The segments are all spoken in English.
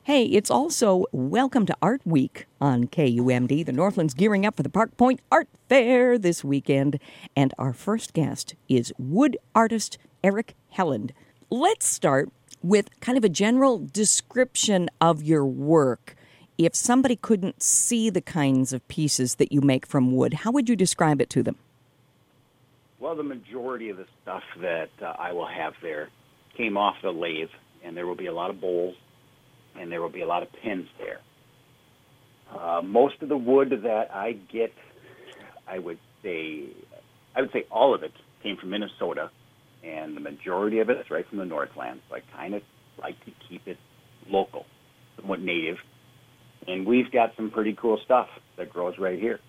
Hey, it's also Welcome to Art Week on KUMD. The Northland's gearing up for the Park Point Art Fair this weekend. And our first guest is wood artist Eric Helland. Let's start with kind of a general description of your work. If somebody couldn't see the kinds of pieces that you make from wood, how would you describe it to them? Well, the majority of the stuff that I will have there came off the lathe, and there will be a lot of bowls, and there will be a lot of pins there. Most of the wood that I get, I would say all of it came from Minnesota, and the majority of it is right from the Northland. So I kind of like to keep it local, somewhat native. And we've got some pretty cool stuff that grows right here.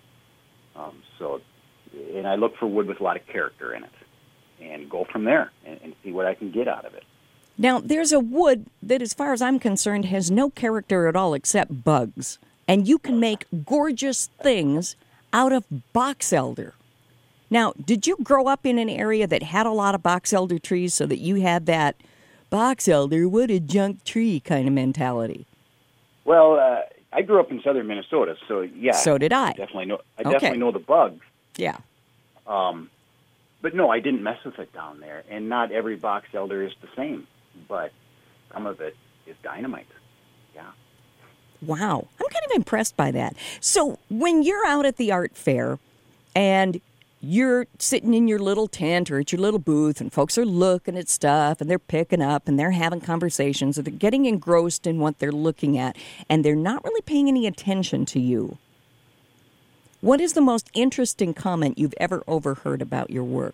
And I look for wood with a lot of character in it, and go from there and see what I can get out of it. Now, there's a wood that, as far as I'm concerned, has no character at all except bugs. And you can make gorgeous things out of box elder. Now, did you grow up in an area that had a lot of box elder trees so that you had that box elder, what a junk tree kind of mentality? Well, I grew up in southern Minnesota, so yeah. So did I. I definitely know the bugs. Yeah. But no, I didn't mess with it down there. And not every box elder is the same, but some of it is dynamite. Yeah. Wow. I'm kind of impressed by that. So when you're out at the art fair and you're sitting in your little tent or at your little booth and folks are looking at stuff and they're picking up and they're having conversations and they're getting engrossed in what they're looking at and they're not really paying any attention to you, what is the most interesting comment you've ever overheard about your work?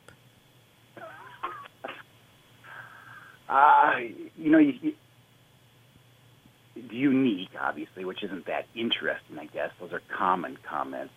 Unique, obviously, which isn't that interesting, I guess. Those are common comments.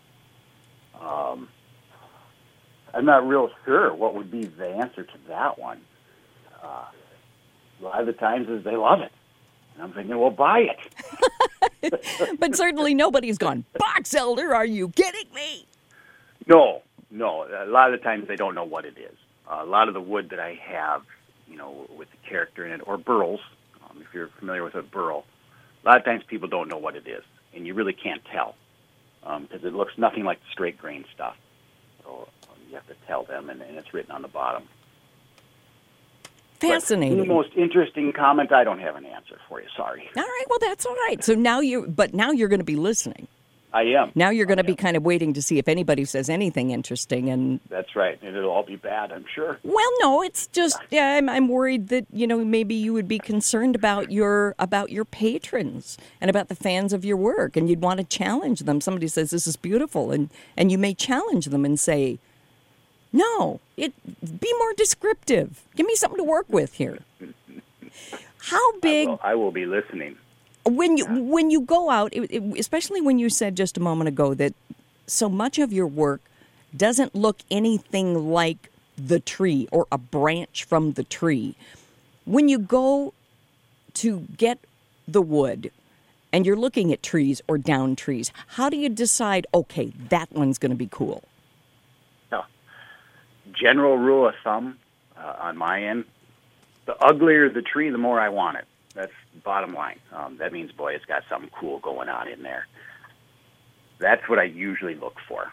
I'm not real sure what would be the answer to that one. A lot of the times is they love it. And I'm thinking, well, buy it. But certainly nobody's gone, box elder, are you kidding me? No. A lot of the times they don't know what it is. A lot of the wood that I have, with the character in it, or burls, if you're familiar with a burl, a lot of times people don't know what it is, and you really can't tell because it looks nothing like the straight grain stuff. So you have to tell them, and it's written on the bottom. Fascinating. But the most interesting comment, I don't have an answer for you. Sorry. All right, well, that's all right. So now you're going to be listening. I am. Now you're going to be kind of waiting to see if anybody says anything interesting, and that's right. And it'll all be bad, I'm sure. Well, no, it's just I'm worried that maybe you would be concerned about your patrons and about the fans of your work, and you'd want to challenge them. Somebody says this is beautiful, and you may challenge them and say, no, be more descriptive. Give me something to work with here. How big? I will be listening. When you go out, especially when you said just a moment ago that so much of your work doesn't look anything like the tree or a branch from the tree. When you go to get the wood and you're looking at trees or down trees, how do you decide, okay, that one's going to be cool? General rule of thumb on my end, the uglier the tree, the more I want it. That's the bottom line. That means, boy, it's got something cool going on in there. That's what I usually look for.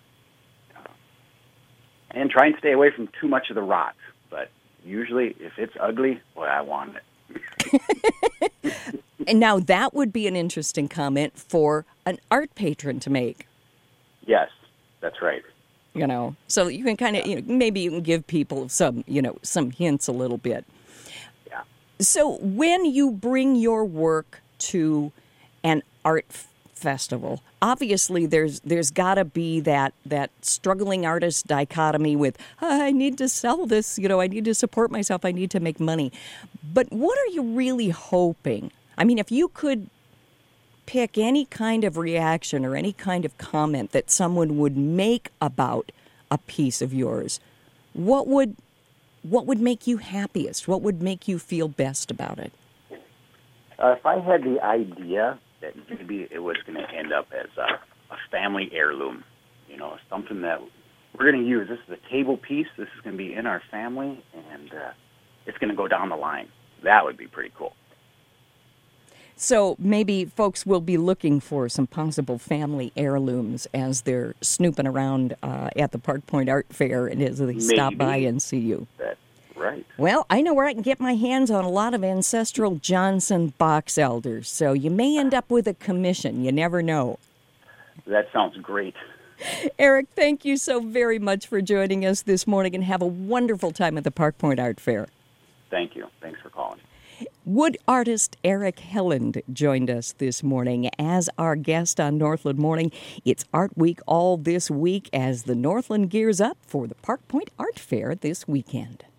And try and stay away from too much of the rot. But usually, if it's ugly, boy, I want it. And now that would be an interesting comment for an art patron to make. Yes, that's right. So you can kind of, maybe you can give people some hints a little bit. Yeah. So when you bring your work to an art festival, obviously there's got to be that struggling artist dichotomy with, I need to sell this, I need to support myself, I need to make money. But what are you really hoping? I mean, if you could pick any kind of reaction or any kind of comment that someone would make about a piece of yours, what would make you happiest? What would make you feel best about it? If I had the idea that maybe it was going to end up as a family heirloom, something that we're going to use. This is a table piece. This is going to be in our family, and it's going to go down the line. That would be pretty cool. So maybe folks will be looking for some possible family heirlooms as they're snooping around at the Park Point Art Fair and as they stop by and see you. That's right. Well, I know where I can get my hands on a lot of ancestral Johnson box elders, so you may end up with a commission. You never know. That sounds great. Eric, thank you so very much for joining us this morning, and have a wonderful time at the Park Point Art Fair. Thank you. Thanks for calling. Wood artist Eric Helland joined us this morning as our guest on Northland Morning. It's Art Week all this week as the Northland gears up for the Park Point Art Fair this weekend.